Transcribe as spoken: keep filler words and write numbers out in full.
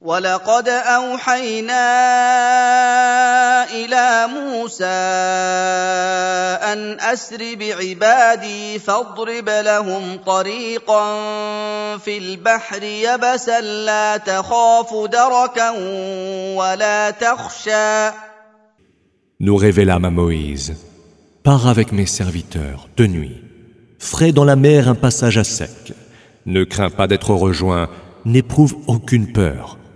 وَلَقَدْ أَوْحَيْنَا إِلَىٰ مُوسَىٰ أَنْ أَسْرِ بِعِبَادِي فَاضْرِبْ لَهُمْ طَرِيقًا فِي الْبَحْرِ يَبَسًا لَّا تَخَافُ دَرَكًا وَلَا تَخْشَىٰ. Nous révélâmes à Moïse: Pars avec mes serviteurs de nuit, ferai dans la mer un passage à sec. Ne crains pas d'être rejoint, n'éprouve aucune peur.